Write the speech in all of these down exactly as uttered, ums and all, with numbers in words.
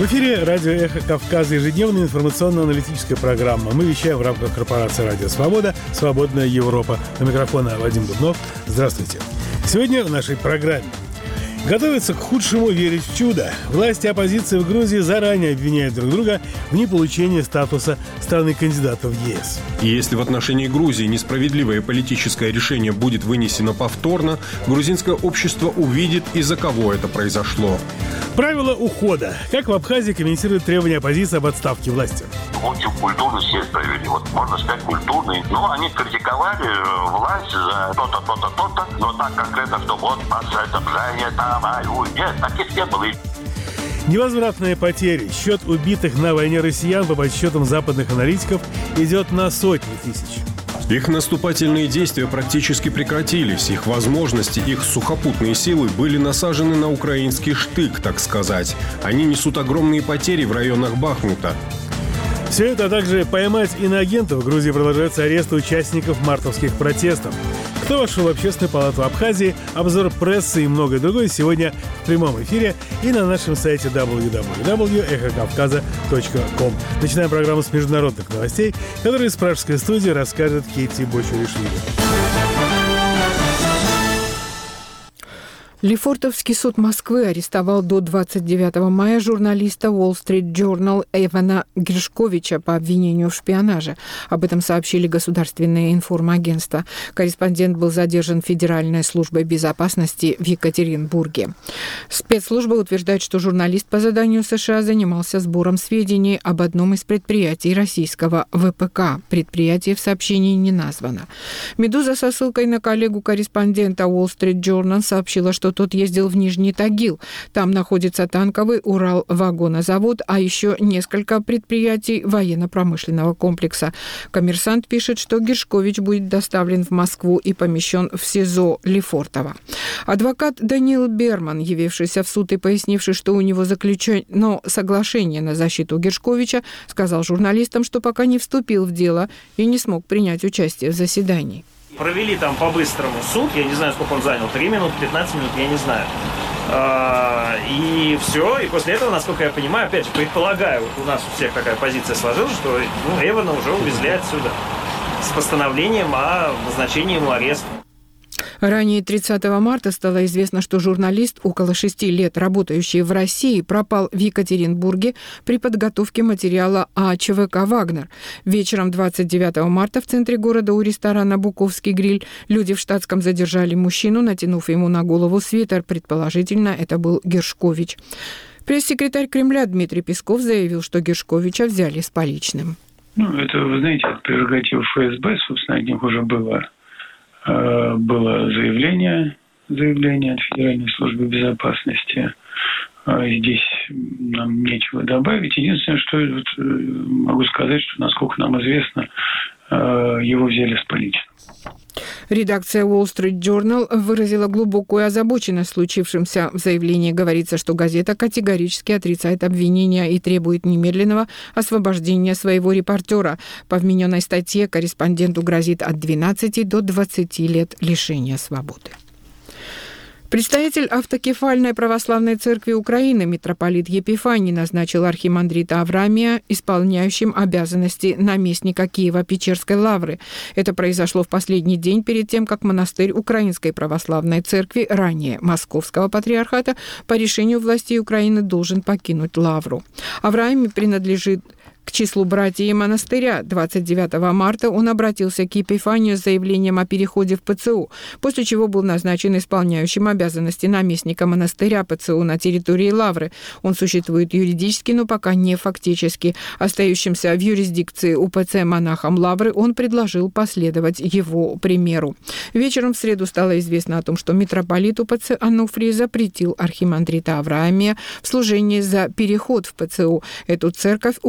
В эфире радио «Эхо Кавказа», ежедневная информационно-аналитическая программа. Мы вещаем в рамках корпорации «Радио Свобода», «Свободная Европа». У микрофона Вадим Дубнов. Здравствуйте. Сегодня в нашей программе. Готовятся к худшему, верить в чудо. Власти оппозиции в Грузии заранее обвиняют друг друга в неполучении статуса страны-кандидата в ЕС. И если в отношении Грузии несправедливое политическое решение будет вынесено повторно, грузинское общество увидит, из-за кого это произошло. Правила ухода. Как в Абхазии комментируют требования оппозиции об отставке власти? Очень культурно съезд провели. Вот, можно сказать, культурный. Ну, они критиковали власть за то-то, то-то, то-то. Но так конкретно, что вот, это там, нет, таких не было. Невозвратные потери. Счет убитых на войне россиян, по подсчетам западных аналитиков, идет на сотни тысяч. Их наступательные действия практически прекратились. Их возможности, их сухопутные силы были насажены на украинский штык, так сказать. Они несут огромные потери в районах Бахмута. Все это, а также поймать иноагентов. В Грузии продолжаются аресты участников мартовских протестов. Кто вошел в Общественную палату Абхазии, обзор прессы и многое другое сегодня в прямом эфире и на нашем сайте дабл ю дабл ю дабл ю точка эхо кавказа точка ком. Начинаем программу с международных новостей, которые из пражской студии расскажет Кейти Бочуришвили. Лефортовский суд Москвы арестовал до двадцать девятого мая журналиста Wall Street Journal Эвана Гершковича по обвинению в шпионаже. Об этом сообщили государственные информагентства. Корреспондент был задержан Федеральной службой безопасности в Екатеринбурге. Спецслужба утверждает, что журналист по заданию США занимался сбором сведений об одном из предприятий российского вэ пэ ка. Предприятие в сообщении не названо. «Медуза» со ссылкой на коллегу-корреспондента Wall Street Journal сообщила, что тот ездил в Нижний Тагил. Там находится танковый Урал-вагонозавод, а еще несколько предприятий военно-промышленного комплекса. «Коммерсант» пишет, что Гершкович будет доставлен в Москву и помещен в СИЗО Лефортово. Адвокат Даниил Берман, явившийся в суд и пояснивший, что у него заключено соглашение на защиту Гершковича, сказал журналистам, что пока не вступил в дело и не смог принять участие в заседании. Провели там по-быстрому суд, я не знаю, сколько он занял, три минуты, пятнадцать минут, я не знаю. И все, и после этого, насколько я понимаю, опять же, предполагаю, у нас у всех такая позиция сложилась, что ну, Эвана уже увезли отсюда с постановлением о назначении ему ареста. Ранее тридцатого марта стало известно, что журналист, около шести лет работающий в России, пропал в Екатеринбурге при подготовке материала о че вэ ка «Вагнер». Вечером двадцать девятого марта в центре города у ресторана «Буковский гриль» люди в штатском задержали мужчину, натянув ему на голову свитер. Предположительно, это был Гершкович. Пресс-секретарь Кремля Дмитрий Песков заявил, что Гершковича взяли с поличным. Ну, это, вы знаете, это прерогатива эф эс бэ, собственно, от них уже было... было заявление, заявление от Федеральной службы безопасности. Здесь нам нечего добавить. Единственное, что вот могу сказать, что, насколько нам известно, его взяли с поличным. Редакция Wall Street Journal выразила глубокую озабоченность случившимся. В заявлении говорится, что газета категорически отрицает обвинения и требует немедленного освобождения своего репортера. По вмененной статье корреспонденту грозит от двенадцати до двадцати лет лишения свободы. Предстоятель автокефальной православной церкви Украины митрополит Епифаний назначил архимандрита Авраамия исполняющим обязанности наместника Киево-Печерской лавры. Это произошло в последний день перед тем, как монастырь Украинской православной церкви, ранее Московского патриархата, по решению властей Украины должен покинуть лавру. Авраамий принадлежит к числу братьев монастыря. двадцать девятого марта он обратился к Епифанию с заявлением о переходе в пэ цэ у, после чего был назначен исполняющим обязанности наместника монастыря пэ цэ у на территории лавры. Он существует юридически, но пока не фактически. Остающимся в юрисдикции у пэ цэ монахам лавры он предложил последовать его примеру. Вечером в среду стало известно о том, что митрополиту пэ цэ Ануфрий запретил архимандрита Авраамия в служении за переход в пэ цэ у. Эту церковь Украинская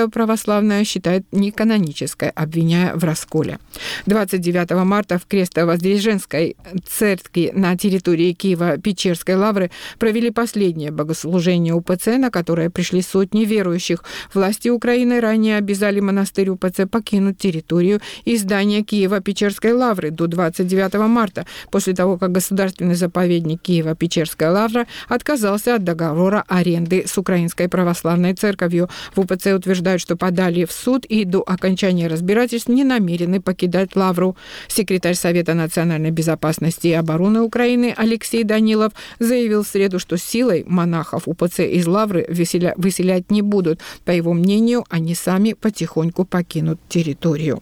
Киевская православная считает неканонической, обвиняя в расколе. двадцать девятого марта в Крестово-Воздвиженской церкви на территории Киево-Печерской лавры провели последнее богослужение УПЦ, на которое пришли сотни верующих. Власти Украины ранее обязали монастырь УПЦ покинуть территорию и здание Киево-Печерской лавры до двадцать девятого марта, после того, как государственный заповедник Киево-Печерская лавра отказался от договора аренды с Украинской православной церковью. В УПЦ утверждают, что подали в суд и до окончания разбирательств не намерены покидать лавру. Секретарь Совета национальной безопасности и обороны Украины Алексей Данилов заявил в среду, что силой монахов УПЦ из лавры выселя... выселять не будут. По его мнению, они сами потихоньку покинут территорию.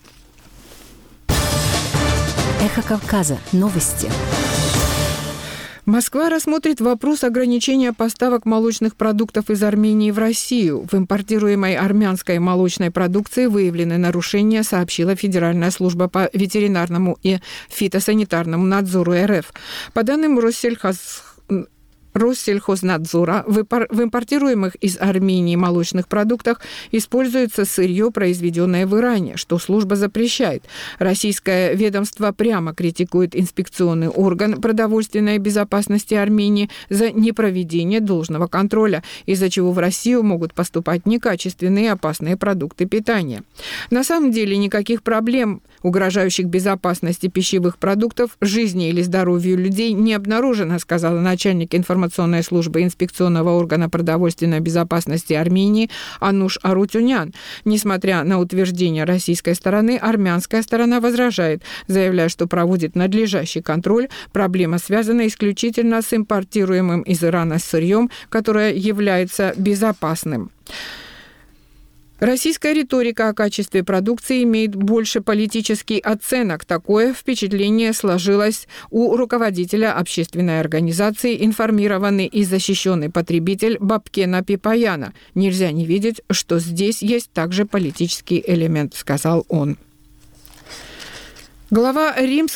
Эхо Кавказа. Новости. Москва рассмотрит вопрос ограничения поставок молочных продуктов из Армении в Россию. В импортируемой армянской молочной продукции выявлены нарушения, сообщила Федеральная служба по ветеринарному и фитосанитарному надзору РФ. По данным Россельхоз... Россельхознадзора, в импортируемых из Армении молочных продуктах используется сырье, произведенное в Иране, что служба запрещает. Российское ведомство прямо критикует инспекционный орган продовольственной безопасности Армении за непроведение должного контроля, из-за чего в Россию могут поступать некачественные и опасные продукты питания. На самом деле никаких проблем, угрожающих безопасности пищевых продуктов, жизни или здоровью людей, не обнаружено, сказала начальник информационной службы инспекционного органа продовольственной безопасности Армении Ануш Арутюнян. Несмотря на утверждение российской стороны, армянская сторона возражает, заявляя, что проводит надлежащий контроль. Проблема связана исключительно с импортируемым из Ирана сырьем, которое является безопасным. Российская риторика о качестве продукции имеет больше политический оттенок. Такое впечатление сложилось у руководителя общественной организации «Информированный и защищенный потребитель» Бабкена Пипаяна. «Нельзя не видеть, что здесь есть также политический элемент», — сказал он. Глава Римского